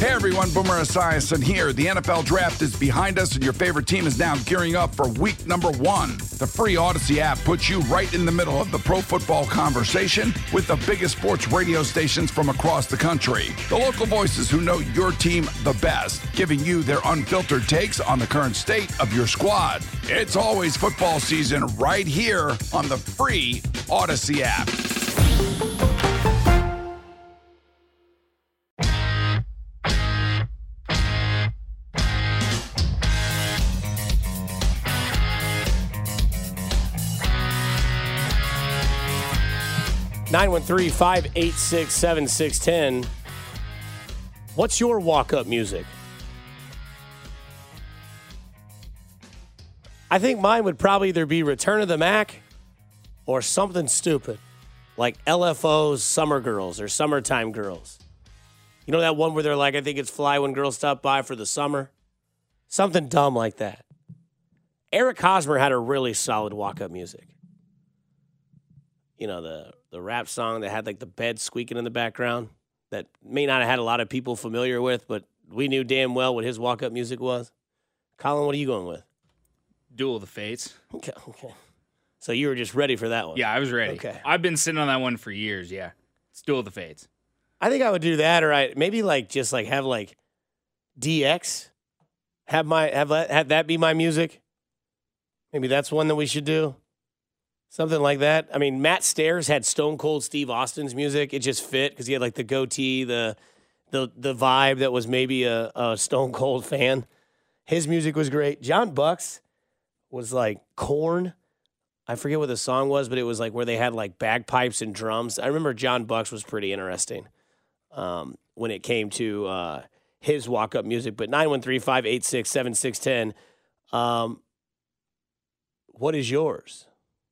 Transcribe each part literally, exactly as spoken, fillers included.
Hey everyone, Boomer Esiason here. The N F L Draft is behind us and your favorite team is now gearing up for week number one. The free Odyssey app puts you right in the middle of the pro football conversation with the biggest sports radio stations from across the country. The local voices who know your team the best, giving you their unfiltered takes on the current state of your squad. It's always football season right here on the free Odyssey app. nine one three, five eight six, seven six one zero. What's your walk-up music? I think mine would probably either be Return of the Mac or something stupid, like L F O's Summer Girls or Summertime Girls. You know that one where they're like, I think it's Fly When Girls Stop By for the Summer? Something dumb like that. Eric Hosmer had a really solid walk-up music. You know, the, the rap song that had like the bed squeaking in the background that may not have had a lot of people familiar with, but we knew damn well what his walk-up music was. Colin, what are you going with? Duel of the Fates. Okay, okay. So you were just ready for that one? Yeah, I was ready. Okay. I've been sitting on that one for years, yeah. It's Duel of the Fates. I think I would do that, or I maybe like just like have like D X, have my have that have that be my music. Maybe that's one that we should do. Something like that. I mean, Matt Stairs had Stone Cold Steve Austin's music. It just fit because he had like the goatee, the the the vibe that was maybe a, a Stone Cold fan. His music was great. John Bucks was like Korn. I forget what the song was, but it was like where they had like bagpipes and drums. I remember John Bucks was pretty interesting um, when it came to uh, his walk-up music. But nine one three, five eight six, seven six one zero, um, what is yours?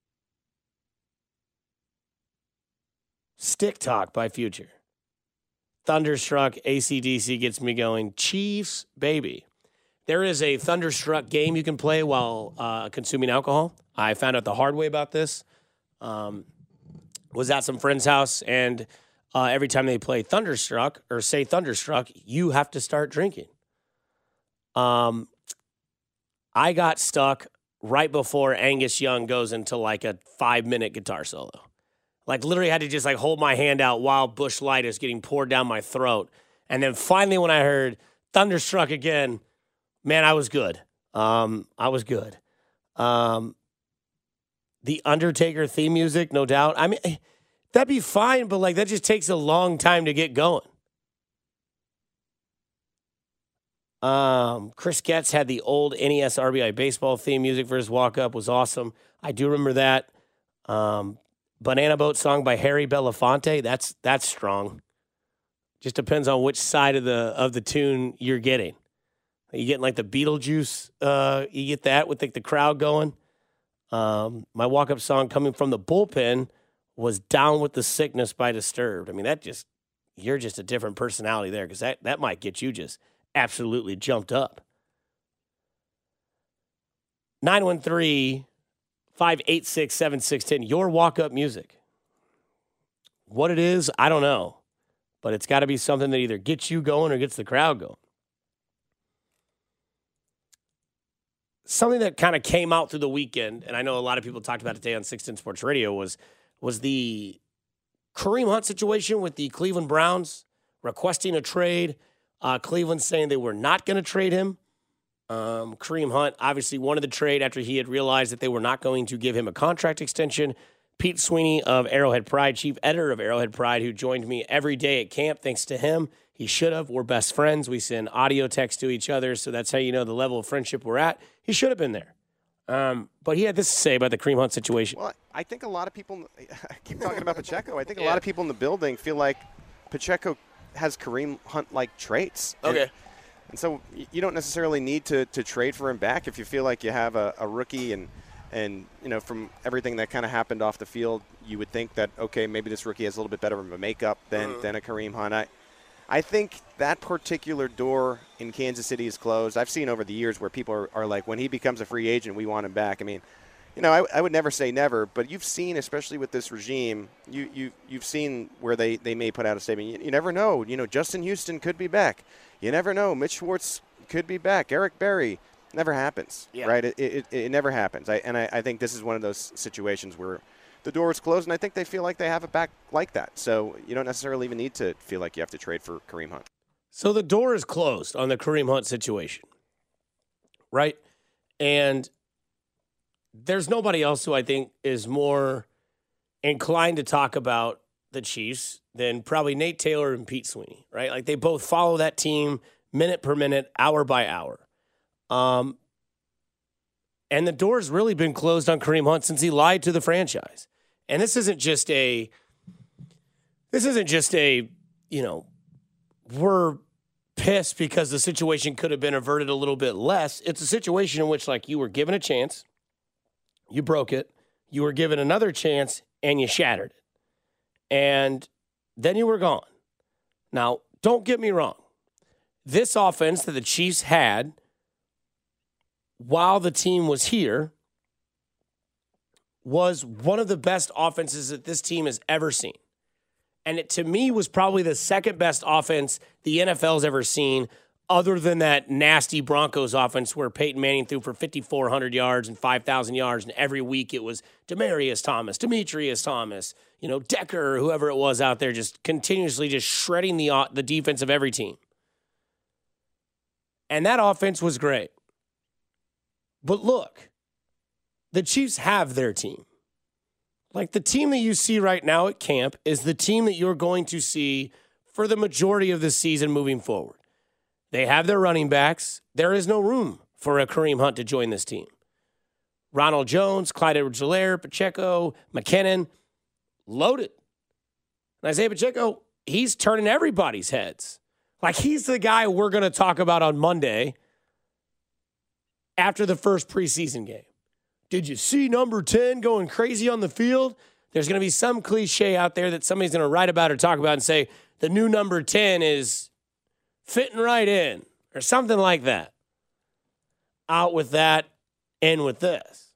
Stick Talk by Future. Thunderstruck, A C D C gets me going. Chiefs, baby. There is a Thunderstruck game you can play while uh, consuming alcohol. I found out the hard way about this. Um, was at some friend's house, and uh, every time they play Thunderstruck or say Thunderstruck, you have to start drinking. Um, I got stuck right before Angus Young goes into like a five-minute guitar solo. Like, literally had to just, like, hold my hand out while Busch Light is getting poured down my throat. And then finally when I heard Thunderstruck again, man, I was good. Um, I was good. Um, the Undertaker theme music, no doubt. I mean, that'd be fine, but, like, that just takes a long time to get going. Um, Chris Getz had the old N E S R B I baseball theme music for his walk-up. Was awesome. I do remember that. Um Banana Boat song by Harry Belafonte. That's that's strong. Just depends on which side of the of the tune you're getting. Are you getting like the Beetlejuice? Uh, you get that with like the crowd going. Um, my walk-up song coming from the bullpen was "Down with the Sickness" by Disturbed. I mean, that just you're just a different personality there because that that might get you just absolutely jumped up. nine one three. five eight six, seven six one zero, your walk-up music. What it is, I don't know. But it's got to be something that either gets you going or gets the crowd going. Something that kind of came out through the weekend, and I know a lot of people talked about it today on six ten Sports Radio, was, was the Kareem Hunt situation with the Cleveland Browns requesting a trade. Uh, Cleveland saying they were not going to trade him. Um, Kareem Hunt obviously wanted the trade after he had realized that they were not going to give him a contract extension. Pete Sweeney of Arrowhead Pride, chief editor of Arrowhead Pride, who joined me every day at camp, thanks to him. He should have. We're best friends. We send audio text to each other, so that's how you know the level of friendship we're at. He should have been there. Um, but he had this to say about the Kareem Hunt situation. Well, I think a lot of people – I keep talking about Pacheco. I think a lot of people in the building feel like Pacheco has Kareem Hunt-like traits. Okay. And, And so you don't necessarily need to, to trade for him back if you feel like you have a, a rookie and, and, you know, from everything that kind of happened off the field, you would think that, okay, maybe this rookie has a little bit better of a makeup than, mm. than a Kareem Hunt. I, I think that particular door in Kansas City is closed. I've seen over the years where people are, are like, when he becomes a free agent, we want him back. I mean, You know, I, I would never say never, but you've seen, especially with this regime, you, you, you've seen where they, they may put out a statement. You, you never know. You know, Justin Houston could be back. You never know. Mitch Schwartz could be back. Eric Berry. Never happens, yeah. right? It, it, it never happens. I, and I, I think this is one of those situations where the door is closed, and I think they feel like they have it back like that. So you don't necessarily even need to feel like you have to trade for Kareem Hunt. So the door is closed on the Kareem Hunt situation, right? And there's nobody else who I think is more inclined to talk about the Chiefs than probably Nate Taylor and Pete Sweeney, right? Like they both follow that team minute per minute, hour by hour. Um, and the door's really been closed on Kareem Hunt since he lied to the franchise. And this isn't just a, this isn't just a, you know, we're pissed because the situation could have been averted a little bit less. It's a situation in which, like, you were given a chance, you broke it, you were given another chance, and you shattered it. And then you were gone. Now, don't get me wrong. This offense that the Chiefs had while the team was here was one of the best offenses that this team has ever seen. And it, to me, was probably the second best offense the N F L's ever seen, other than that nasty Broncos offense where Peyton Manning threw for fifty-four hundred yards and five thousand yards, and every week it was Demaryius Thomas, Demetrius Thomas, you know, Decker, whoever it was out there, just continuously just shredding the uh, the defense of every team. And that offense was great. But look, the Chiefs have their team. Like, the team that you see right now at camp is the team that you're going to see for the majority of the season moving forward. They have their running backs. There is no room for a Kareem Hunt to join this team. Ronald Jones, Clyde Edwards-Helaire, Pacheco, McKinnon, loaded. And Isaiah Pacheco, he's turning everybody's heads. Like, he's the guy we're going to talk about on Monday after the first preseason game. Did you see number ten going crazy on the field? There's going to be some cliche out there that somebody's going to write about or talk about and say the new number ten is fitting right in or something like that. Out with that, in with this.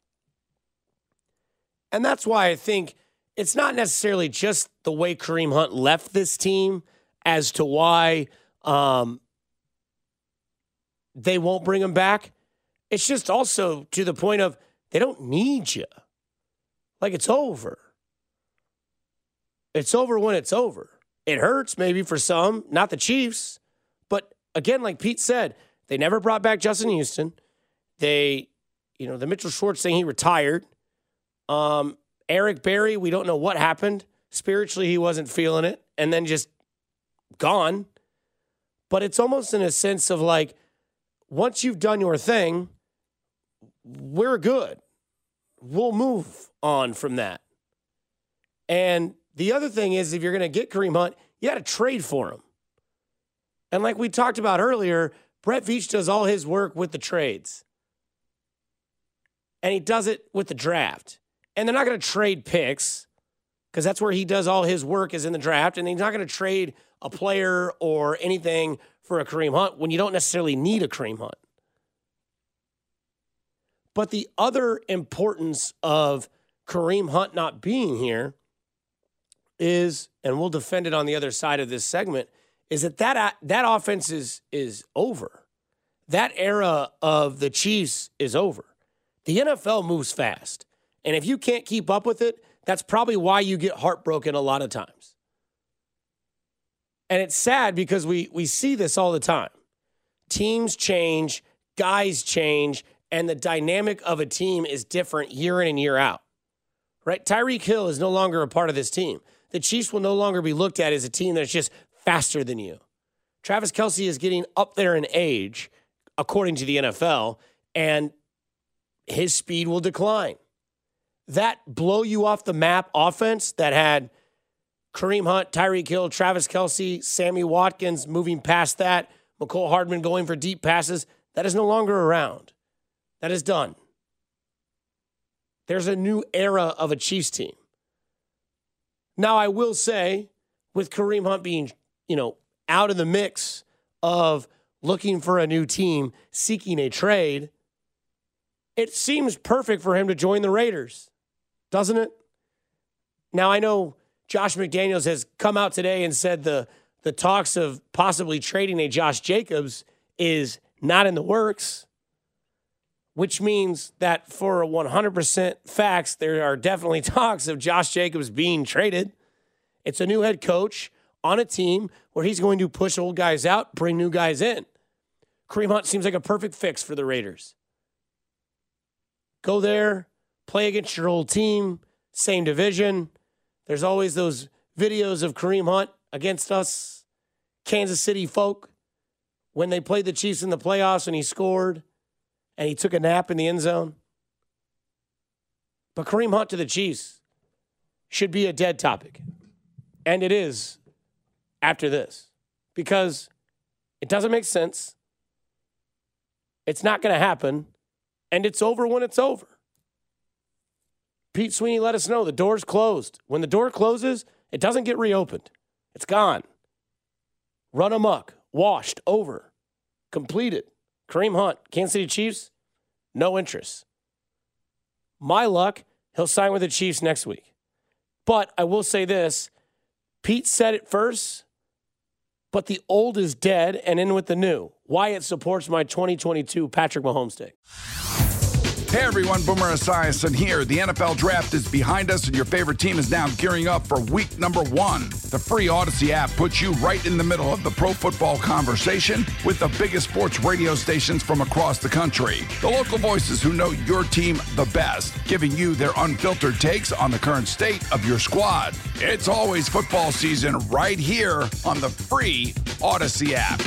And that's why I think it's not necessarily just the way Kareem Hunt left this team as to why um, they won't bring him back. It's just also to the point of they don't need you. Like, it's over. It's over when it's over. It hurts maybe for some, not the Chiefs. But again, like Pete said, they never brought back Justin Houston. They, you know, the Mitchell Schwartz thing, he retired. Um, Eric Berry, we don't know what happened. Spiritually, he wasn't feeling it. And then just gone. But it's almost in a sense of like, once you've done your thing, we're good. We'll move on from that. And the other thing is, if you're going to get Kareem Hunt, you got to trade for him. And like we talked about earlier, Brett Veach does all his work with the trades. And he does it with the draft. And they're not going to trade picks because that's where he does all his work is in the draft. And he's not going to trade a player or anything for a Kareem Hunt when you don't necessarily need a Kareem Hunt. But the other importance of Kareem Hunt not being here is, and we'll defend it on the other side of this segment, is that that, that offense is, is over. That era of the Chiefs is over. The N F L moves fast. And if you can't keep up with it, that's probably why you get heartbroken a lot of times. And it's sad because we we see this all the time. Teams change, guys change, and the dynamic of a team is different year in and year out. Right? Tyreek Hill is no longer a part of this team. The Chiefs will no longer be looked at as a team that's just faster than you. Travis Kelce is getting up there in age, according to the N F L, and his speed will decline. That blow you off the map offense that had Kareem Hunt, Tyreek Hill, Travis Kelce, Sammy Watkins moving past that, Mecole Hardman going for deep passes, that is no longer around. That is done. There's a new era of a Chiefs team. Now, I will say, with Kareem Hunt being, you know, out of the mix of looking for a new team, seeking a trade, it seems perfect for him to join the Raiders, doesn't it? Now, I know Josh McDaniels has come out today and said the, the talks of possibly trading a Josh Jacobs is not in the works, which means that for one hundred percent facts, there are definitely talks of Josh Jacobs being traded. It's a new head coach on a team where he's going to push old guys out, bring new guys in. Kareem Hunt seems like a perfect fix for the Raiders. Go there, play against your old team, same division. There's always those videos of Kareem Hunt against us, Kansas City folk, when they played the Chiefs in the playoffs and he scored and he took a nap in the end zone. But Kareem Hunt to the Chiefs should be a dead topic. And it is after this, because it doesn't make sense. It's not going to happen, and it's over when it's over. Pete Sweeney let us know the door's closed. When the door closes, it doesn't get reopened. It's gone. Run amok, washed, over, completed. Kareem Hunt, Kansas City Chiefs, no interest. My luck, he'll sign with the Chiefs next week. But I will say this, Pete said it first, but the old is dead and in with the new. Why it supports my twenty twenty-two Patrick Mahomes take. Hey everyone, Boomer Esiason here. The N F L Draft is behind us and your favorite team is now gearing up for week number one. The free Odyssey app puts you right in the middle of the pro football conversation with the biggest sports radio stations from across the country. The local voices who know your team the best, giving you their unfiltered takes on the current state of your squad. It's always football season right here on the free Odyssey app.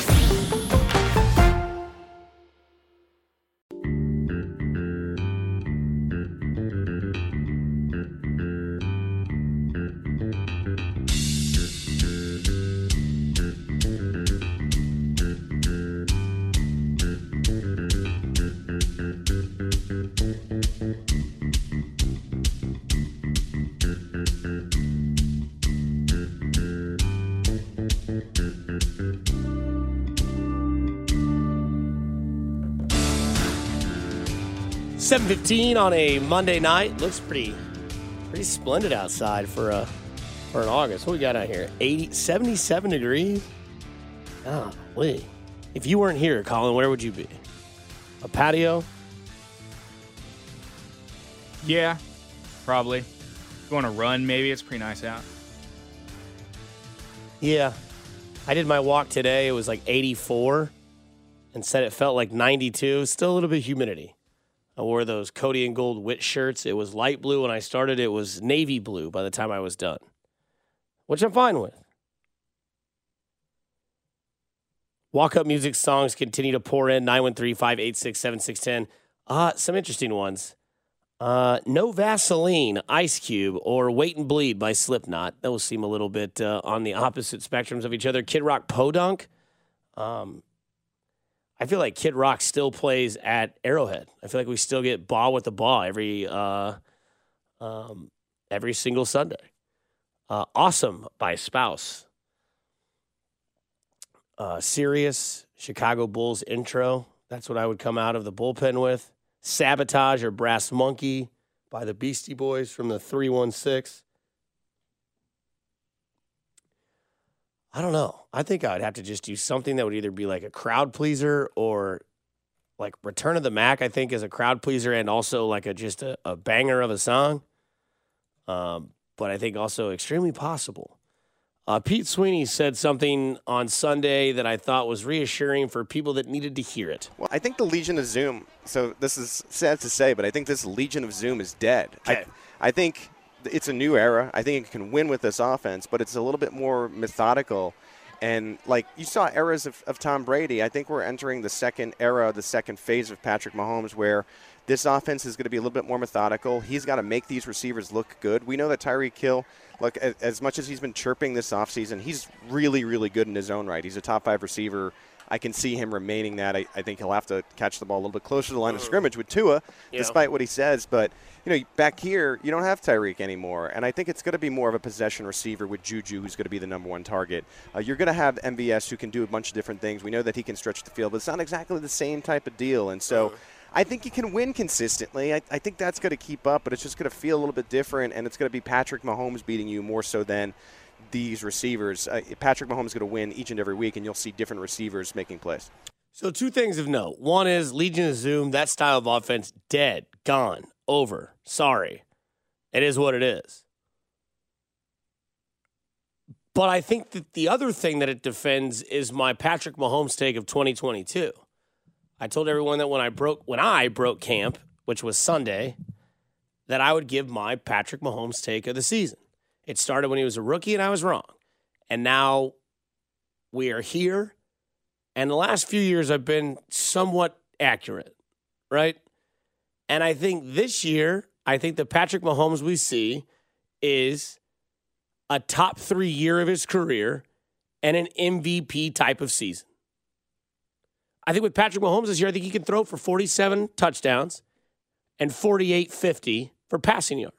seven fifteen on a Monday night. Looks pretty pretty splendid outside for a for an August. What we got out here? eighty, seventy-seven degrees? Oh, wait. If you weren't here, Colin, where would you be? A patio? Yeah, probably. Going to run, maybe. It's pretty nice out. Yeah. I did my walk today. It was like eighty-four and said it felt like ninety-two. Still a little bit of humidity. I wore those Cody and Gold Wit shirts. It was light blue when I started. It was navy blue by the time I was done, which I'm fine with. Walk-up music songs continue to pour in. nine one three, five eight six, seven six one zero. Uh, some interesting ones. Uh, No Vaseline, Ice Cube, or Wait and Bleed by Slipknot. Those seem a little bit uh, on the opposite spectrums of each other. Kid Rock, Podunk. Um, I feel like Kid Rock still plays at Arrowhead. I feel like we still get Ball with the Ball every uh, um, every single Sunday. Uh, Awesome by Spouse. Uh, Sirius, Chicago Bulls intro. That's what I would come out of the bullpen with. Sabotage or Brass Monkey by the Beastie Boys from the three one six. I don't know. I think I would have to just do something that would either be like a crowd pleaser or like Return of the Mac, I think, is a crowd pleaser and also like a just a, a banger of a song. Um, but I think also extremely possible. Uh, Pete Sweeney said something on Sunday that I thought was reassuring for people that needed to hear it. Well, I think the Legion of Zoom, so this is sad to say, but I think this Legion of Zoom is dead. Okay. I, I think it's a new era. I think it can win with this offense, but it's a little bit more methodical. And, like, you saw eras of, of Tom Brady. I think we're entering the second era, the second phase of Patrick Mahomes, where this offense is going to be a little bit more methodical. He's got to make these receivers look good. We know that Tyreek Hill, look, as, as much as he's been chirping this offseason, he's really, really good in his own right. He's a top five receiver. I can see him remaining that. I, I think he'll have to catch the ball a little bit closer to the line of scrimmage with Tua, yeah. despite what he says. But, you know, back here, you don't have Tyreek anymore. And I think it's going to be more of a possession receiver with Juju, who's going to be the number one target. Uh, you're going to have M V S, who can do a bunch of different things. We know that he can stretch the field, but it's not exactly the same type of deal. And so I think you can win consistently. I, I think that's going to keep up, but it's just going to feel a little bit different, and it's going to be Patrick Mahomes beating you more so than these receivers. Uh, Patrick Mahomes is going to win each and every week, and you'll see different receivers making plays. So two things of note. One is Legion of Zoom, that style of offense, dead, gone, over, sorry. It is what it is. But I think that the other thing that it defends is my Patrick Mahomes take of twenty twenty-two. I told everyone that when I broke when I broke camp, which was Sunday, that I would give my Patrick Mahomes take of the season. It started when he was a rookie, and I was wrong. And now we are here. And the last few years I've been somewhat accurate, right? And I think this year, I think the Patrick Mahomes we see is a top three year of his career and an M V P type of season. I think with Patrick Mahomes this year, I think he can throw for forty-seven touchdowns and forty-eight fifty for passing yards.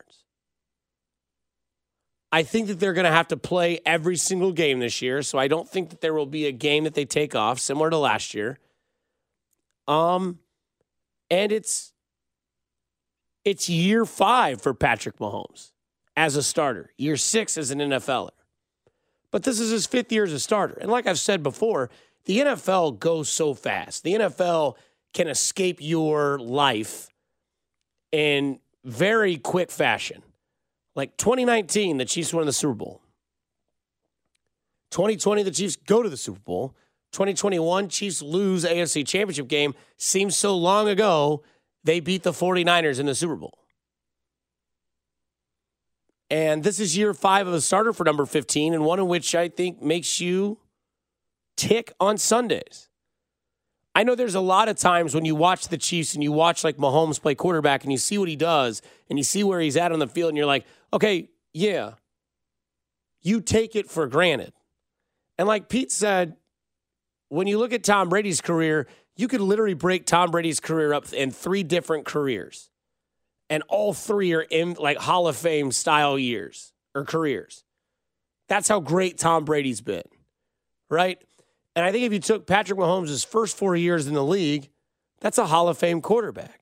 I think that they're going to have to play every single game this year, so I don't think that there will be a game that they take off, similar to last year. Um, and it's it's year five for Patrick Mahomes as a starter, year six as an N F L er. But this is his fifth year as a starter. And like I've said before, the N F L goes so fast. The N F L can escape your life in very quick fashion. Like twenty nineteen, the Chiefs won the Super Bowl. twenty twenty, the Chiefs go to the Super Bowl. twenty twenty-one, Chiefs lose A F C Championship game. Seems so long ago, they beat the 49ers in the Super Bowl. And this is year five of a starter for number fifteen, and one in which I think makes you tick on Sundays. I know there's a lot of times when you watch the Chiefs and you watch like Mahomes play quarterback and you see what he does and you see where he's at on the field and you're like, okay, yeah, you take it for granted. And like Pete said, when you look at Tom Brady's career, you could literally break Tom Brady's career up in three different careers. And all three are in like Hall of Fame style years or careers. That's how great Tom Brady's been, right? And I think if you took Patrick Mahomes' first four years in the league, that's a Hall of Fame quarterback.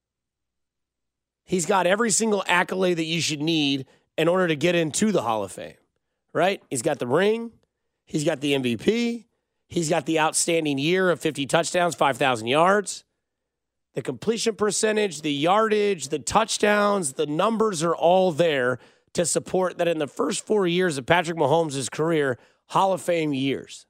He's got every single accolade that you should need in order to get into the Hall of Fame, right? He's got the ring. He's got the M V P. He's got the outstanding year of fifty touchdowns, five thousand yards. The completion percentage, the yardage, the touchdowns, the numbers are all there to support that in the first four years of Patrick Mahomes' career, Hall of Fame years.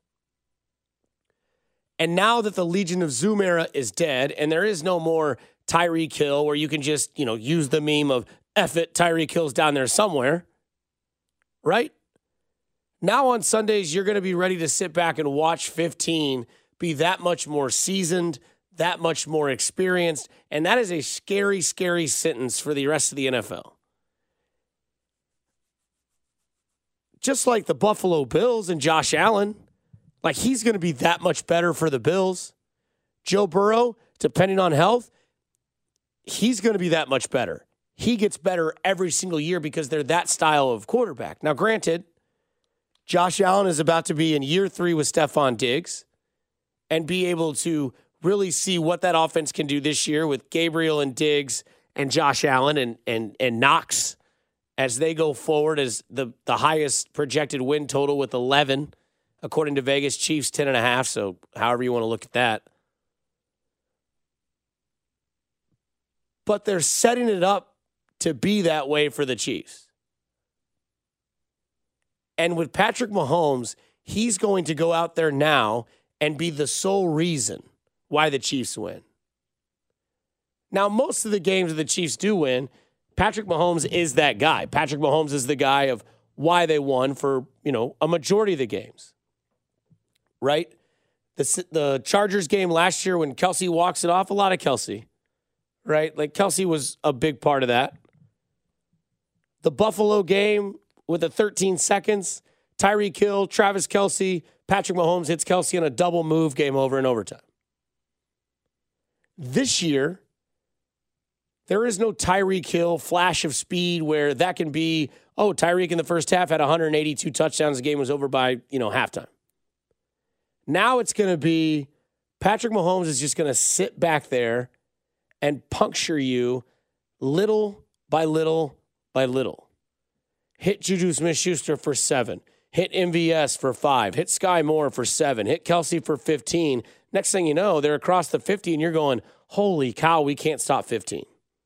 And now that the Legion of Zoom era is dead and there is no more Tyreek Hill where you can just, you know, use the meme of F it, Tyreek Hill's down there somewhere, right? Now on Sundays, you're going to be ready to sit back and watch fifteen be that much more seasoned, that much more experienced, and that is a scary, scary sentence for the rest of the N F L. Just like the Buffalo Bills and Josh Allen, like he's going to be that much better for the Bills. Joe Burrow, depending on health, he's going to be that much better. He gets better every single year because they're that style of quarterback. Now, granted, Josh Allen is about to be in year three with Stephon Diggs and be able to really see what that offense can do this year with Gabriel and Diggs and Josh Allen and and and Knox as they go forward as the, the highest projected win total with eleven, according to Vegas, Chiefs ten and a half, so however you want to look at that. But they're setting it up to be that way for the Chiefs. And with Patrick Mahomes, he's going to go out there now and be the sole reason why the Chiefs win. Now, most of the games that the Chiefs do win, Patrick Mahomes is that guy. Patrick Mahomes is the guy of why they won for, you know, a majority of the games. Right? The, the Chargers game last year when Kelsey walks it off, a lot of Kelsey. Right? Like Kelsey was a big part of that. The Buffalo game with the thirteen seconds, Tyreek Hill, Travis Kelce, Patrick Mahomes hits Kelsey on a double move, game over in overtime. This year, there is no Tyreek Hill flash of speed where that can be, oh, Tyreek in the first half had one hundred eighty-two touchdowns. The game was over by, you know, halftime. Now it's going to be Patrick Mahomes is just going to sit back there and puncture you little by little by little. Hit Juju Smith-Schuster for seven. Hit M V S for five. Hit Sky Moore for seven. Hit Kelsey for fifteen. Next thing you know, they're across the fifty, and you're going, holy cow, we can't stop fifteen.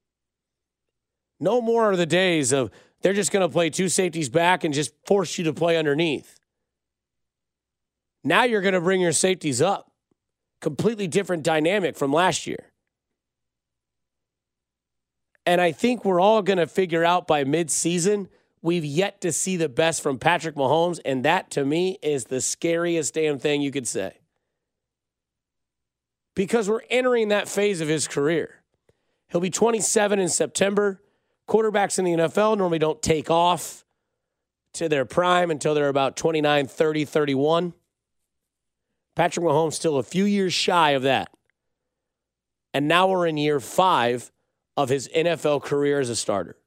No more are the days of they're just going to play two safeties back and just force you to play underneath. Now you're going to bring your safeties up. Completely different dynamic from last year. And I think we're all going to figure out by midseason, we've yet to see the best from Patrick Mahomes, and that, to me, is the scariest damn thing you could say. Because we're entering that phase of his career. He'll be twenty-seven in September. Quarterbacks in the N F L normally don't take off to their prime until they're about twenty-nine, thirty, thirty-one. Patrick Mahomes still a few years shy of that. And now we're in year five of his N F L career as a starter.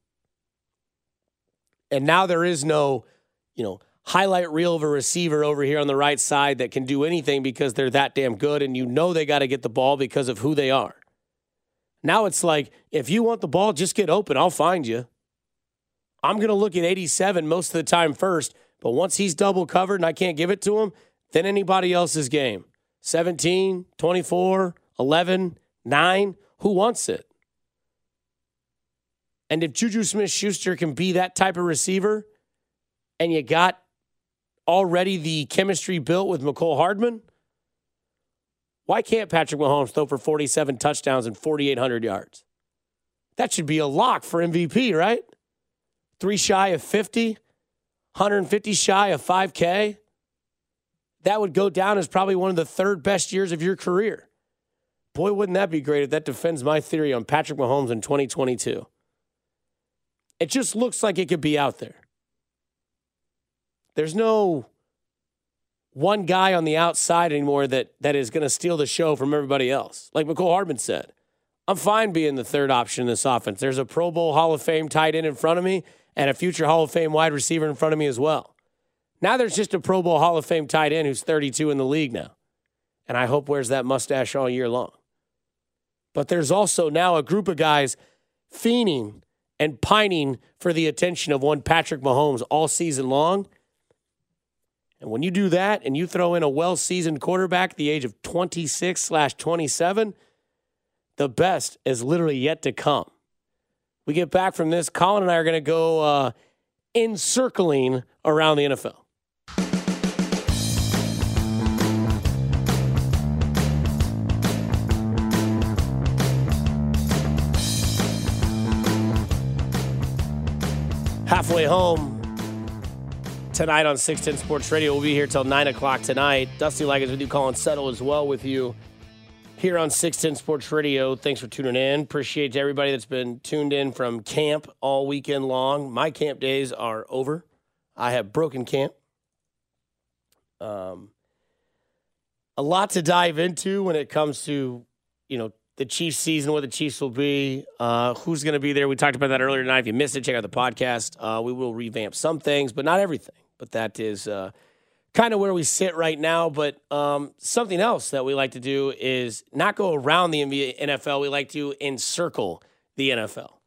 And now there is no, you know, highlight reel of a receiver over here on the right side that can do anything because they're that damn good, and you know they got to get the ball because of who they are. Now it's like, if you want the ball, just get open. I'll find you. I'm going to look at eighty-seven most of the time first, but once he's double covered and I can't give it to him, then anybody else's game. seventeen, twenty-four, eleven, nine, who wants it? And if Juju Smith-Schuster can be that type of receiver, and you got already the chemistry built with Mecole Hardman, why can't Patrick Mahomes throw for forty-seven touchdowns and forty-eight hundred yards? That should be a lock for M V P, right? Three shy of fifty, one hundred fifty shy of five K. That would go down as probably one of the third best years of your career. Boy, wouldn't that be great if that defends my theory on Patrick Mahomes in twenty twenty-two. It just looks like it could be out there. There's no one guy on the outside anymore that, that is going to steal the show from everybody else. Like Mecole Hardman said, I'm fine being the third option in this offense. There's a Pro Bowl Hall of Fame tight end in front of me and a future Hall of Fame wide receiver in front of me as well. Now there's just a Pro Bowl Hall of Fame tight end who's thirty-two in the league now. And I hope wears that mustache all year long. But there's also now a group of guys fiending and pining for the attention of one Patrick Mahomes all season long. And when you do that and you throw in a well-seasoned quarterback at the age of twenty-six slash twenty-seven, the best is literally yet to come. We get back from this, Colin and I are going to go uh, encircling around the N F L. Halfway home tonight on six ten Sports Radio. We'll be here till nine o'clock tonight. Dusty Liggins with you, Colin Settle as well with you here on six ten Sports Radio. Thanks for tuning in. Appreciate everybody that's been tuned in from camp all weekend long. My camp days are over. I have broken camp. Um, a lot to dive into when it comes to, you know, the Chiefs season, what the Chiefs will be, uh, who's going to be there. We talked about that earlier tonight. If you missed it, check out the podcast. Uh, we will revamp some things, but not everything. But that is uh, kind of where we sit right now. But um, something else that we like to do is not go around the N F L. We like to encircle the N F L.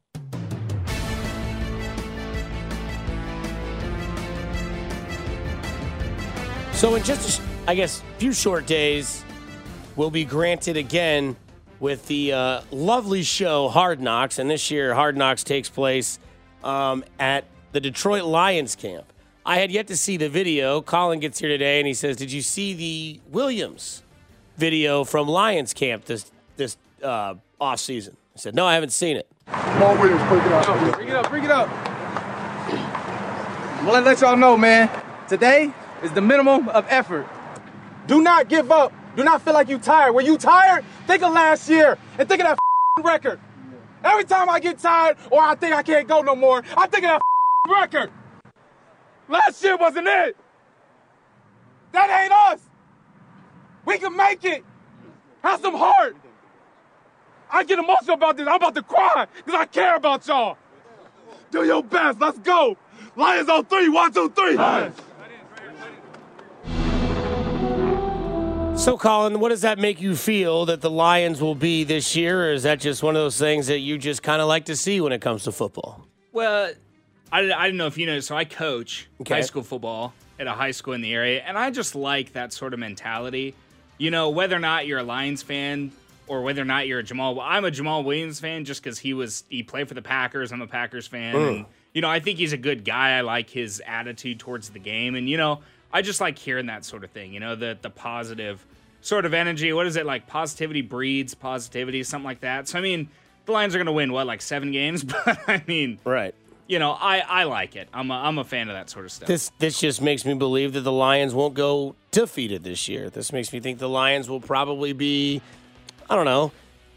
So in just, I guess, a few short days, we'll be granted again with the uh, lovely show Hard Knocks. And this year, Hard Knocks takes place um, at the Detroit Lions camp. I had yet to see the video. Colin gets here today, and he says, did you see the Williams video from Lions camp this this uh, offseason? I said, no, I haven't seen it. Come on, Williams, bring it up. Bring it up, bring it up. I'm going to let y'all know, man, today is the minimum of effort. Do not give up. Do not feel like you're tired. When you tired, think of last year and think of that record. Every time I get tired or I think I can't go no more, I think of that record. Last year wasn't it. That ain't us. We can make it. Have some heart. I get emotional about this. I'm about to cry because I care about y'all. Do your best. Let's go. Lions on three. One, two, three. Lions. So, Colin, what does that make you feel that the Lions will be this year, or is that just one of those things that you just kind of like to see when it comes to football? Well, I, I don't know if you know, so I coach Okay. high school football at a high school in the area, and I just like that sort of mentality. You know, whether or not you're a Lions fan or whether or not you're a Jamal, I'm a Jamal Williams fan just because he was he played for the Packers. I'm a Packers fan, Mm. and you know, I think he's a good guy. I like his attitude towards the game, and you know, I just like hearing that sort of thing. You know, the the positive sort of energy. What is it like? Positivity breeds positivity, something like that. So I mean, the Lions are going to win what, like seven games? But I mean, Right. you know, I, I like it. I'm a, I'm a fan of that sort of stuff. This this just makes me believe that the Lions won't go defeated this year. This makes me think the Lions will probably be, I don't know,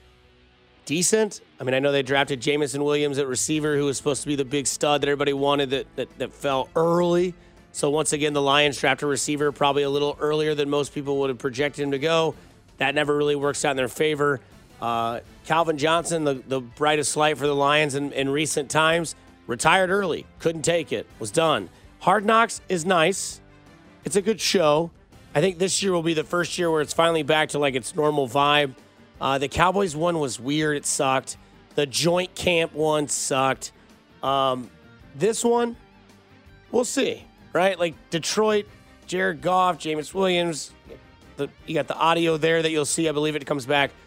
decent. I mean, I know they drafted Jamison Williams at receiver, who was supposed to be the big stud that everybody wanted that, that, that fell early. So once again, the Lions drafted a receiver probably a little earlier than most people would have projected him to go. That never really works out in their favor. Uh, Calvin Johnson, the, the brightest light for the Lions in, in recent times, retired early. Couldn't take it. Was done. Hard Knocks is nice. It's a good show. I think this year will be the first year where it's finally back to like its normal vibe. Uh, the Cowboys one was weird. It sucked. The joint camp one sucked. Um, this one, we'll see, right? Like Detroit, Jared Goff, Jameis Williams. The, you got the audio there that you'll see. I believe it comes back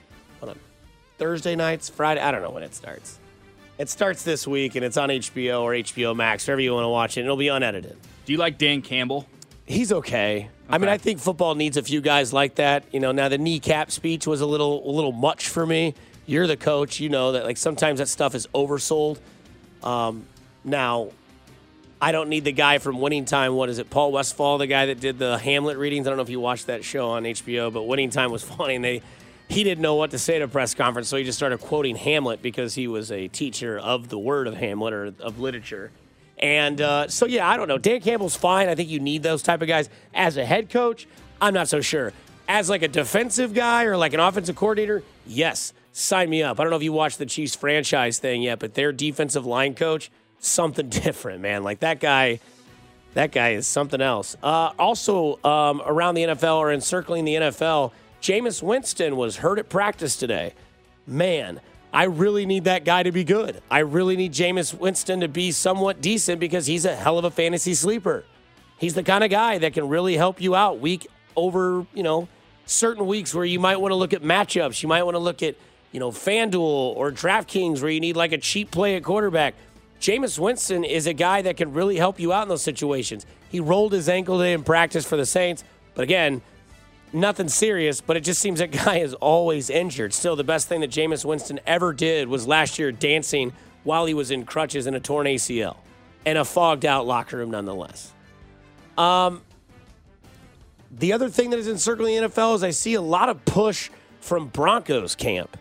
on Thursday nights, Friday. I don't know when it starts. It starts this week, and it's on H B O or H B O Max, wherever you want to watch it. And it'll be unedited. Do you like Dan Campbell? He's okay. I mean, I think football needs a few guys like that. You know, now the kneecap speech was a little a little much for me. You're the coach. You know that like sometimes that stuff is oversold. Um, now, I don't need the guy from Winning Time. What is it? Paul Westphal, the guy that did the Hamlet readings. I don't know if you watched that show on H B O, but Winning Time was funny. And they he didn't know what to say at a press conference, so he just started quoting Hamlet because he was a teacher of the word of Hamlet or of literature. And uh, so, yeah, I don't know. Dan Campbell's fine. I think you need those type of guys. As a head coach, I'm not so sure. As like a defensive guy or like an offensive coordinator, yes, sign me up. I don't know if you watched the Chiefs franchise thing yet, but their defensive line coach, something different, man. Like that guy, that guy is something else. Uh, also, um, around the N F L or encircling the N F L, Jameis Winston was hurt at practice today. Man, I really need that guy to be good. I really need Jameis Winston to be somewhat decent because he's a hell of a fantasy sleeper. He's the kind of guy that can really help you out week over, you know, certain weeks where you might want to look at matchups. You might want to look at, you know, FanDuel or DraftKings where you need like a cheap play at quarterback. Jameis Winston is a guy that can really help you out in those situations. He rolled his ankle today in practice for the Saints, but again, nothing serious, but it just seems that guy is always injured. Still, the best thing that Jameis Winston ever did was last year dancing while he was in crutches and a torn A C L and a fogged-out locker room nonetheless. Um, the other thing that is encircling the N F L is I see a lot of push from Broncos camp.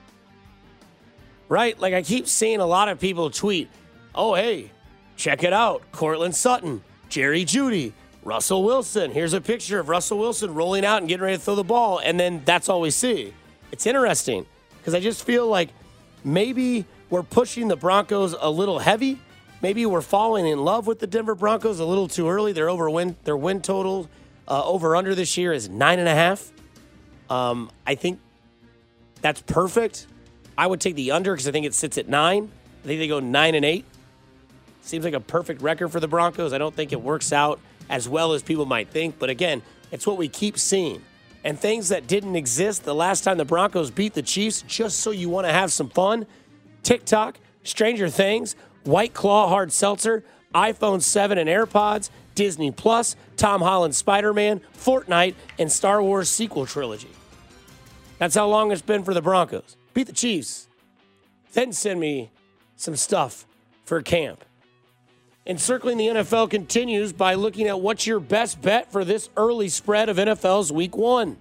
Right? Like I keep seeing a lot of people tweet, oh, hey, check it out. Cortland Sutton, Jerry Jeudy, Russell Wilson. Here's a picture of Russell Wilson rolling out and getting ready to throw the ball, and then that's all we see. It's interesting because I just feel like maybe we're pushing the Broncos a little heavy. Maybe we're falling in love with the Denver Broncos a little too early. Their over win, their win total uh, over under this year is nine and a half. Um, I think that's perfect. I would take the under because I think it sits at nine. I think they go nine and eight. Seems like a perfect record for the Broncos. I don't think it works out as well as people might think. But again, it's what we keep seeing. And things that didn't exist the last time the Broncos beat the Chiefs, just so you want to have some fun. TikTok, Stranger Things, White Claw Hard Seltzer, iPhone seven and AirPods, Disney Plus, Tom Holland Spider-Man, Fortnite, and Star Wars sequel trilogy. That's how long it's been for the Broncos. Beat the Chiefs. Then send me some stuff for camp. Encircling the N F L continues by looking at what's your best bet for this early spread of N F L's Week one.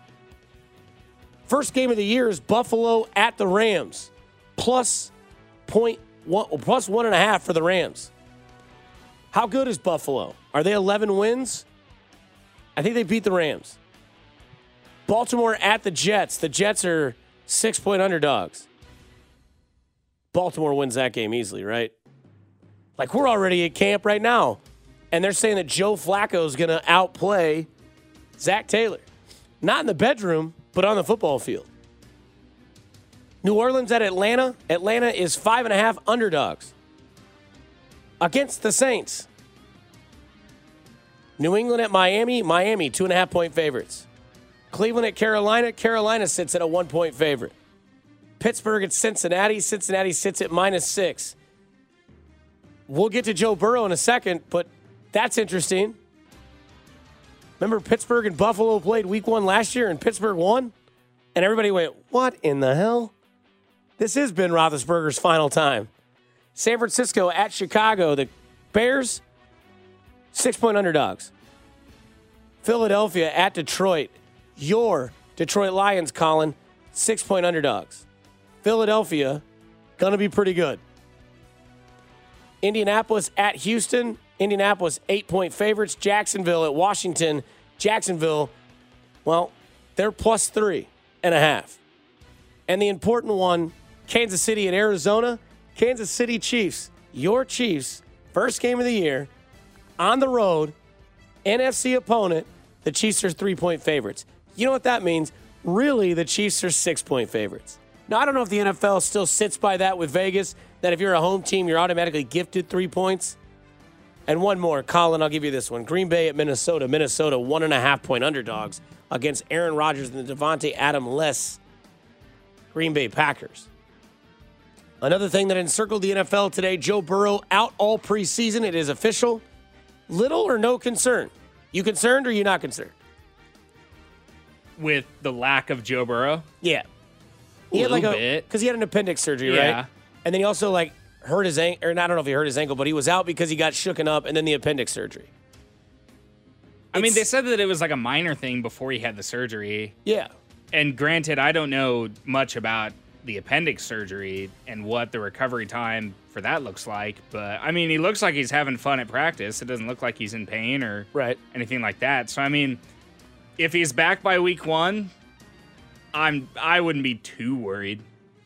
First game of the year is Buffalo at the Rams. Plus point one, plus one and a half for the Rams. How good is Buffalo? Are they eleven wins? I think they beat the Rams. Baltimore at the Jets. The Jets are six-point underdogs. Baltimore wins that game easily, right? Like, we're already at camp right now, and they're saying that Joe Flacco is going to outplay Zach Taylor. Not in the bedroom, but on the football field. New Orleans at Atlanta. Atlanta is five and a half underdogs against the Saints. New England at Miami. Miami, two and a half point favorites. Cleveland at Carolina. Carolina sits at a one point favorite. Pittsburgh at Cincinnati. Cincinnati sits at minus six. We'll get to Joe Burrow in a second, but that's interesting. Remember Pittsburgh and Buffalo played week one last year and Pittsburgh won? And everybody went, what in the hell? This is Ben Roethlisberger's final time. San Francisco at Chicago. The Bears, six-point underdogs. Philadelphia at Detroit. Your Detroit Lions, Colin, six-point underdogs. Philadelphia, going to be pretty good. Indianapolis at Houston. Indianapolis, eight-point favorites. Jacksonville at Washington. Jacksonville, well, they're plus three and a half. And the important one, Kansas City at Arizona. Kansas City Chiefs, your Chiefs, first game of the year, on the road, N F C opponent. The Chiefs are three-point favorites. You know what that means? Really, the Chiefs are six-point favorites. Now, I don't know if the N F L still sits by that with Vegas, that if you're a home team, you're automatically gifted three points. And one more. Colin, I'll give you this one. Green Bay at Minnesota. Minnesota, one and a half point underdogs against Aaron Rodgers and the Devontae Adams-less Green Bay Packers. Another thing that encircled the N F L today, Joe Burrow out all preseason. It is official. Little or no concern. You concerned or you not concerned? With the lack of Joe Burrow? Yeah. He A had like little a, bit. Because he had an appendix surgery, Yeah. right? And then he also like hurt his ankle, or I don't know if he hurt his ankle, but he was out because he got shooken up and then the appendix surgery. I mean, It's- they said that it was like a minor thing before he had the surgery. Yeah. And granted, I don't know much about the appendix surgery and what the recovery time for that looks like. But, I mean, he looks like he's having fun at practice. It doesn't look like he's in pain or Right. anything like that. So, I mean, if he's back by week one, I'm I wouldn't be too worried.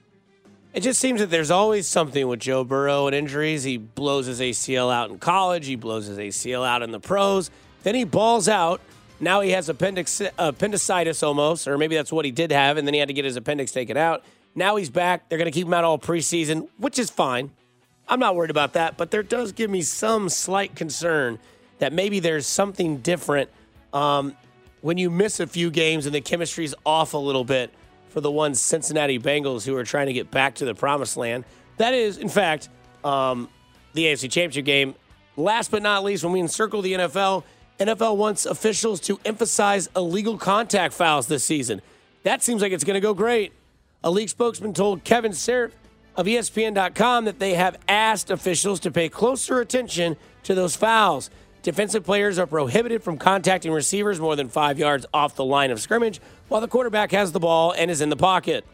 It just seems that there's always something with Joe Burrow and injuries. He blows his A C L out in college. He blows his A C L out in the pros. Then he balls out. Now he has appendix, appendicitis almost, or maybe that's what he did have, and then he had to get his appendix taken out. Now he's back. They're going to keep him out all preseason, which is fine. I'm not worried about that, but there does give me some slight concern that maybe there's something different um, when you miss a few games and the chemistry's off a little bit for the one Cincinnati Bengals who are trying to get back to the promised land. That is, in fact, um, the A F C Championship game. Last but not least, when we encircle the N F L, N F L wants officials to emphasize illegal contact fouls this season. That seems like it's going to go great. A league spokesman told Kevin Serf of E S P N dot com that they have asked officials to pay closer attention to those fouls. Defensive players are prohibited from contacting receivers more than five yards off the line of scrimmage while the quarterback has the ball and is in the pocket.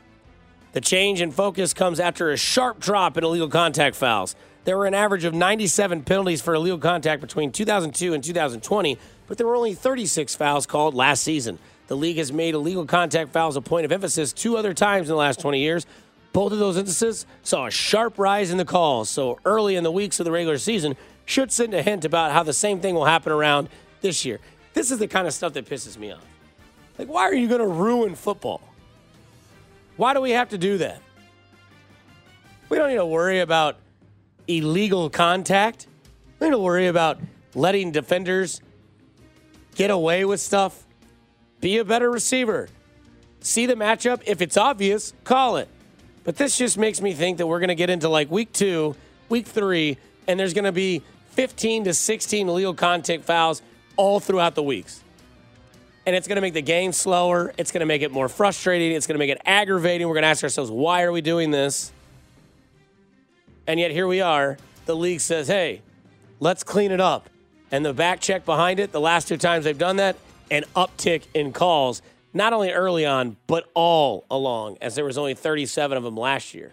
The change in focus comes after a sharp drop in illegal contact fouls. There were an average of ninety-seven penalties for illegal contact between two thousand two and two thousand twenty, but there were only thirty-six fouls called last season. The league has made illegal contact fouls a point of emphasis two other times in the last twenty years. Both of those instances saw a sharp rise in the calls, so early in the weeks of the regular season should send a hint about how the same thing will happen around this year. This is the kind of stuff that pisses me off. Like, why are you going to ruin football? Why do we have to do that? We don't need to worry about illegal contact. We don't need to worry about letting defenders get away with stuff. Be a better receiver. See the matchup. If it's obvious, call it. But this just makes me think that we're going to get into like week two, week three, and there's going to be fifteen to sixteen illegal contact fouls all throughout the weeks. And it's going to make the game slower. It's going to make it more frustrating. It's going to make it aggravating. We're going to ask ourselves, why are we doing this? And yet here we are. The league says, hey, let's clean it up. And the back check behind it, the last two times they've done that, an uptick in calls, not only early on, but all along, as there was only thirty-seven of them last year.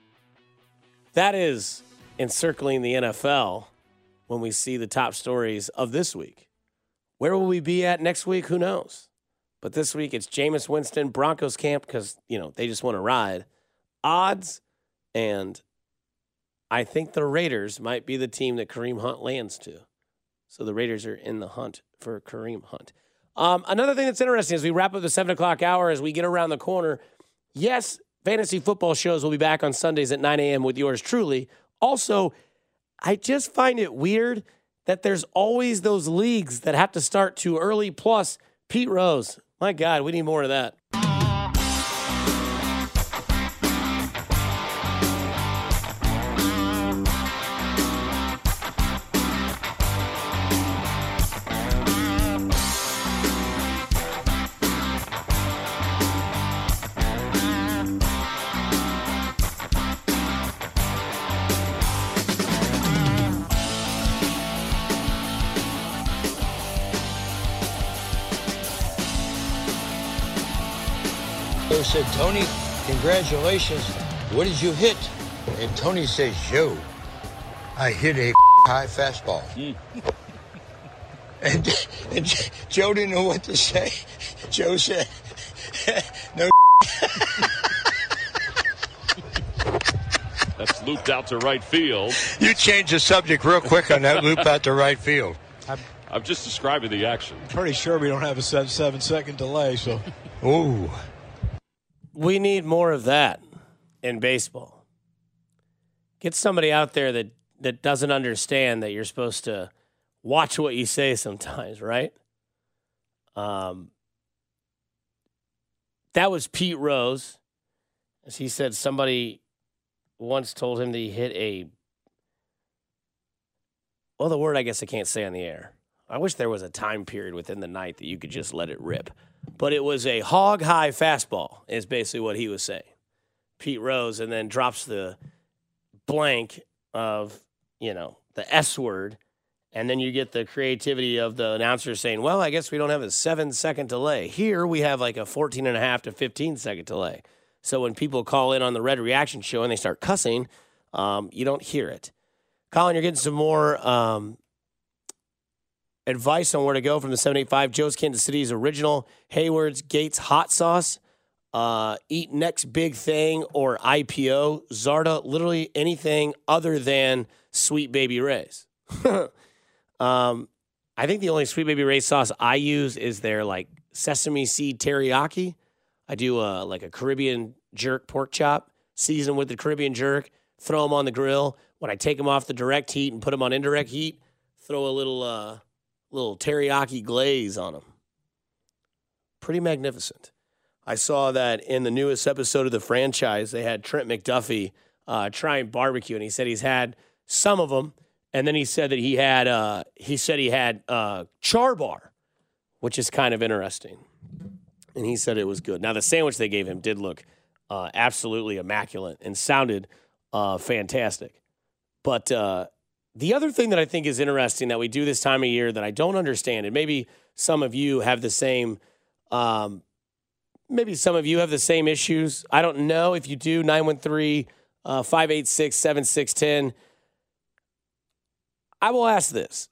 That is encircling the N F L when we see the top stories of this week. Where will we be at next week? Who knows? But this week it's Jameis Winston, Broncos camp, because, you know, they just want to ride. Odds, and I think the Raiders might be the team that Kareem Hunt lands to. So the Raiders are in the hunt for Kareem Hunt. Um, another thing that's interesting as we wrap up the seven o'clock hour, as we get around the corner, yes, fantasy football shows will be back on Sundays at nine a.m. with yours truly. Also, I just find it weird that there's always those leagues that have to start too early. Plus, Pete Rose. My God, we need more of that. Said, Tony, congratulations. What did you hit? And Tony says, Joe, I hit a high fastball. Mm. and, and Joe didn't know what to say. Joe said, no. That's looped out to right field. You changed the subject real quick on that loop out to right field. I'm, I'm just describing the action. Pretty sure we don't have a seven, seven second delay, so. Ooh. We need more of that in baseball. Get somebody out there that, that doesn't understand that you're supposed to watch what you say sometimes, right? Um, that was Pete Rose. As he said, somebody once told him that he hit a, well, the word I guess I can't say on the air. I wish there was a time period within the night that you could just let it rip. But it was a hog-high fastball is basically what he was saying. Pete Rose, and then drops the blank of, you know, the S word, and then you get the creativity of the announcer saying, well, I guess we don't have a seven-second delay. Here we have like a fourteen and a half to fifteen-second delay. So when people call in on the Red Reaction Show and they start cussing, um, you don't hear it. Colin, you're getting some more um, advice on where to go from the seven eight five. Joe's Kansas City's original Hayward's Gates hot sauce. Uh, eat next big thing or I P O. Zarda, literally anything other than Sweet Baby Ray's. um, I think the only Sweet Baby Ray's sauce I use is their like sesame seed teriyaki. I do a, like a Caribbean jerk pork chop, season with the Caribbean jerk, throw them on the grill. When I take them off the direct heat and put them on indirect heat, throw a little uh, little teriyaki glaze on them. Pretty magnificent. I saw that in the newest episode of the franchise, they had Trent McDuffie uh, trying barbecue, and he said he's had some of them, and then he said that he had uh, he said he had uh, char bar, which is kind of interesting. And he said it was good. Now, the sandwich they gave him did look uh, absolutely immaculate and sounded uh, fantastic. But uh, the other thing that I think is interesting that we do this time of year that I don't understand, and maybe some of you have the same um, maybe some of you have the same issues. I don't know if you do. nine one three, five eight six, seven six one zero. I will ask this.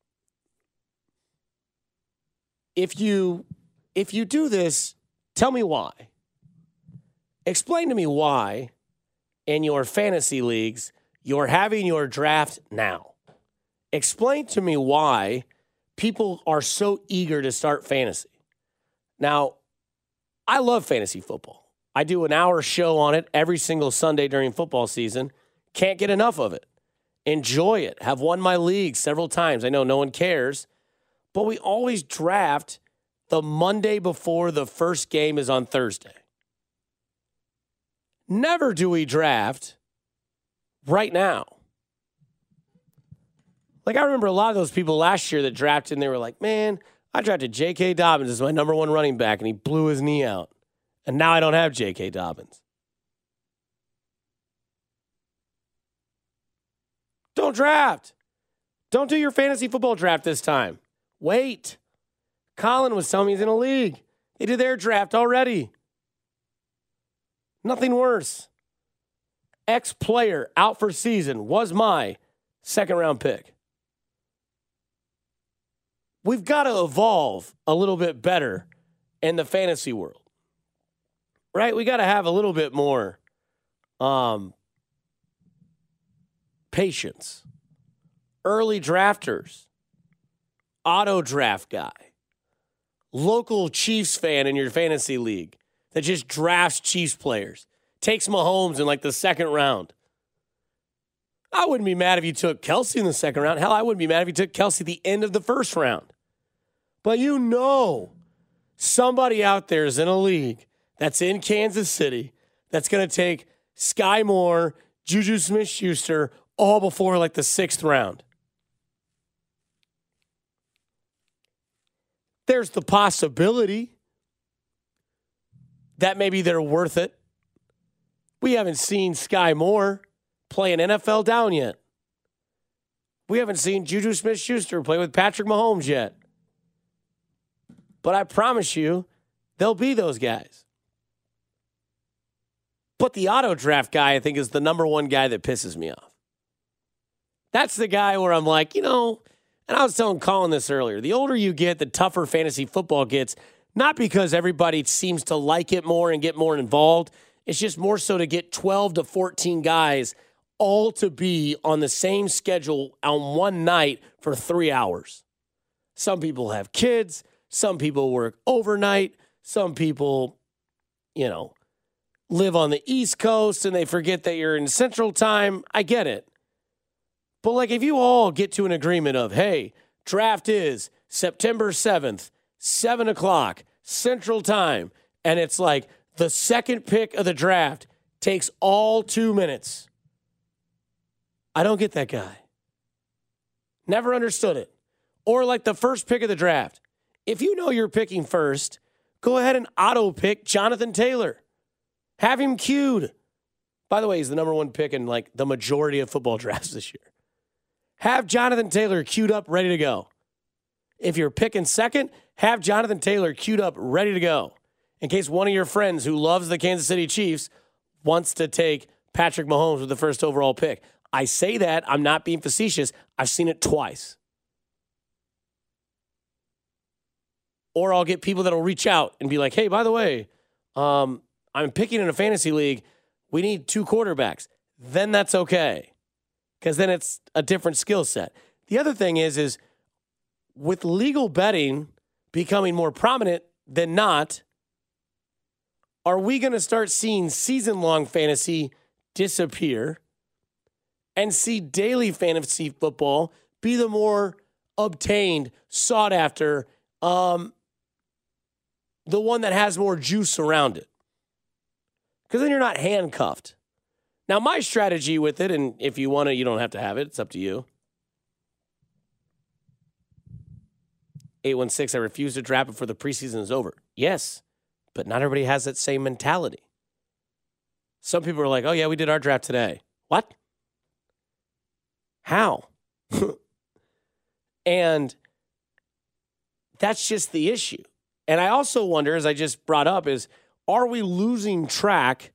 If you if you do this, tell me why. Explain to me why in your fantasy leagues you're having your draft now. Explain to me why people are so eager to start fantasy. Now, I love fantasy football. I do an hour show on it every single Sunday during football season. Can't get enough of it. Enjoy it. Have won my league several times. I know no one cares, but we always draft the Monday before the first game is on Thursday. Never do we draft right now. Like, I remember a lot of those people last year that drafted and they were like, man, I drafted J K. Dobbins as my number one running back and he blew his knee out. And now I don't have J K. Dobbins. Don't draft. Don't do your fantasy football draft this time. Wait. Colin was telling me he's in a league. They did their draft already. Nothing worse. Ex-player out for season was my second round pick. We've got to evolve a little bit better in the fantasy world. Right? We got to have a little bit more um, patience. Early drafters. Auto draft guy. local Chiefs fan in your fantasy league that just drafts Chiefs players, takes Mahomes in like the second round. I wouldn't be mad if you took Kelsey in the second round. Hell, I wouldn't be mad if you took Kelsey at the end of the first round. But you know somebody out there is in a league that's in Kansas City that's going to take Sky Moore, Juju Smith-Schuster, all before like the sixth round. There's the possibility that maybe they're worth it. We haven't seen Sky Moore play an N F L down yet. We haven't seen Juju Smith-Schuster play with Patrick Mahomes yet. But I promise you, they'll be those guys. But the auto draft guy, I think, is the number one guy that pisses me off. That's the guy where I'm like, you know, and I was telling Colin this earlier, the older you get, the tougher fantasy football gets, not because everybody seems to like it more and get more involved. It's just more so to get twelve to fourteen guys all to be on the same schedule on one night for three hours. Some people have kids. Some people work overnight. Some people, you know, live on the East Coast and they forget that you're in Central Time. I get it. But like if you all get to an agreement of, hey, draft is September seventh, seven o'clock, Central Time, and it's like the second pick of the draft takes all two minutes. I don't get that guy. Never understood it. Or like the first pick of the draft. If you know you're picking first, go ahead and auto pick Jonathan Taylor. Have him queued. By the way, he's the number one pick in like the majority of football drafts this year. Have Jonathan Taylor queued up, ready to go. If you're picking second, have Jonathan Taylor queued up, ready to go. In case one of your friends who loves the Kansas City Chiefs wants to take Patrick Mahomes with the first overall pick. I say that, I'm not being facetious. I've seen it twice. Or I'll get people that'll reach out and be like, hey, by the way, um, I'm picking in a fantasy league. We need two quarterbacks. Then that's okay. Because then it's a different skill set. The other thing is, is with legal betting becoming more prominent than not, are we going to start seeing season-long fantasy disappear and see daily fantasy football be the more obtained, sought-after, um, the one that has more juice around it? Because then you're not handcuffed. Now, my strategy with it, and if you want to, you don't have to have it. It's up to you. eight one six, I refuse to draft before the preseason is over. Yes, but not everybody has that same mentality. Some people are like, oh, yeah, we did our draft today. What? How? And that's just the issue. And I also wonder, as I just brought up, is are we losing track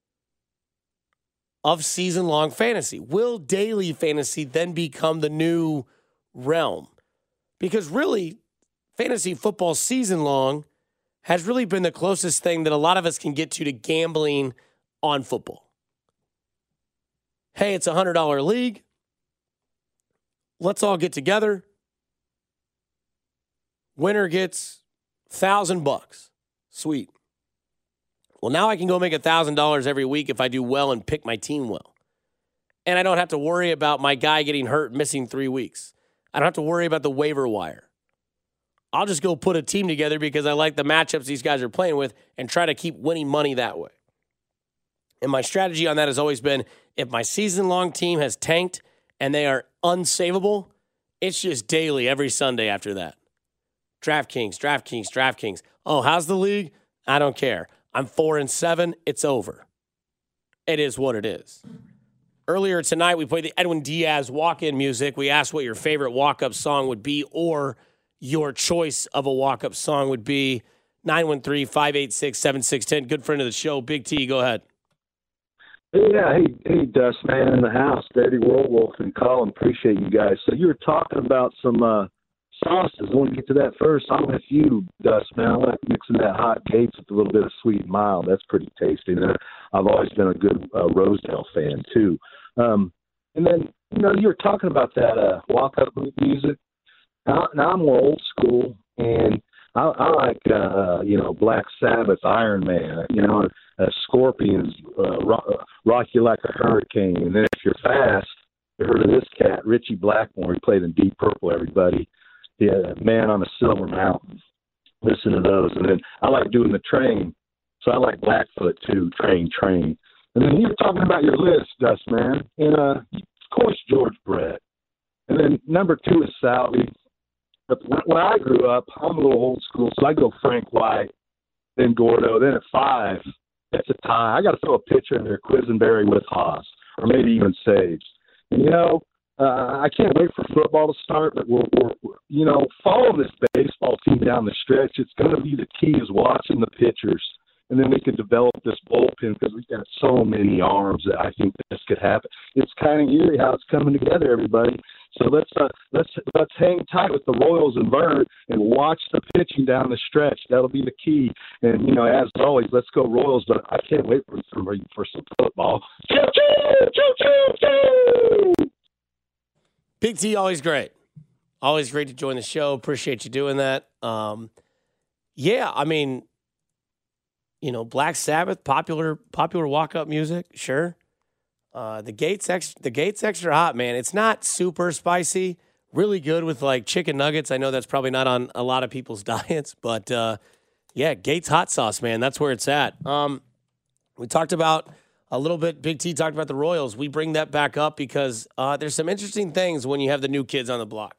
of season-long fantasy? Will daily fantasy then become the new realm? Because really, fantasy football season-long has really been the closest thing that a lot of us can get to to gambling on football. Hey, it's a one hundred dollars league. Let's all get together. Winner gets one thousand bucks. Sweet. Well, now I can go make one thousand dollars every week if I do well and pick my team well. And I don't have to worry about my guy getting hurt, missing three weeks. I don't have to worry about the waiver wire. I'll just go put a team together because I like the matchups these guys are playing with and try to keep winning money that way. And my strategy on that has always been, if my season-long team has tanked and they are unsavable, it's just daily every Sunday after that. DraftKings, DraftKings, DraftKings. Oh, how's the league? I don't care. I'm four and seven. It's over. It is what it is. Earlier tonight, we played the Edwin Diaz walk-in music. We asked what your favorite walk-up song would be, or your choice of a walk-up song would be. nine one three, five eight six, seven six one zero. Good friend of the show, Big T. Go ahead. Yeah, hey, hey, Dust Man in the house, Daddy Wolf and Colin. Appreciate you guys. So you were talking about some uh, sauces. I want to get to that first. I'm with you, Dust Man. I like mixing that hot cakes with a little bit of sweet and mild. That's pretty tasty. And I've always been a good uh, Rosedale fan too. Um, and then you know you were talking about that uh, walk-up music. Now, now I'm more old school, and I, I like, uh, you know, Black Sabbath, Iron Man, you know, uh, Scorpions, uh, rock, rock You Like a Hurricane. And then if you're fast, you heard of this cat, Richie Blackmore. He played in Deep Purple, everybody. Yeah, Man on a Silver Mountain. Listen to those. And then I like doing the Train. So I like Blackfoot, too, Train, Train. And then you were talking about your list, Dust Man. And, uh, of course, George Brett. And then number two is Salvi. But when I grew up, I'm a little old school, so I go Frank White, then Gordo. Then at five, that's a tie. I got to throw a pitcher in there, Quisenberry with Haas, or maybe even Saves. And, you know, uh, I can't wait for football to start, but we're, we're, we're, you know, following this baseball team down the stretch, it's going to be the key is watching the pitchers. And then we can develop this bullpen because we've got so many arms that I think this could happen. It's kind of eerie how it's coming together, everybody. So let's uh, let's let's hang tight with the Royals and Bird and watch the pitching down the stretch. That'll be the key. And you know, as always, let's go Royals. But I can't wait for for, for some football. Choo choo choo choo choo. Big T, always great. Always great to join the show. Appreciate you doing that. Um, yeah, I mean, you know, Black Sabbath, popular popular walk-up music, sure. Uh, the Gates extra, the Gates extra hot, man. It's not super spicy. Really good with like chicken nuggets. I know that's probably not on a lot of people's diets, but uh, yeah, Gates hot sauce, man. That's where it's at. Um, we talked about a little bit. Big T talked about the Royals. We bring that back up because uh, there's some interesting things when you have the new kids on the block.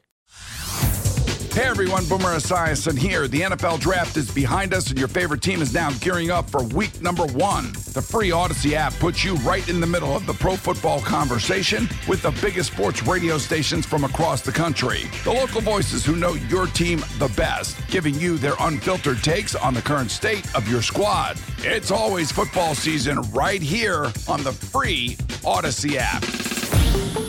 Hey everyone, Boomer Esiason here. The N F L Draft is behind us and your favorite team is now gearing up for week number one. The free Odyssey app puts you right in the middle of the pro football conversation with the biggest sports radio stations from across the country. The local voices who know your team the best, giving you their unfiltered takes on the current state of your squad. It's always football season right here on the free Odyssey app.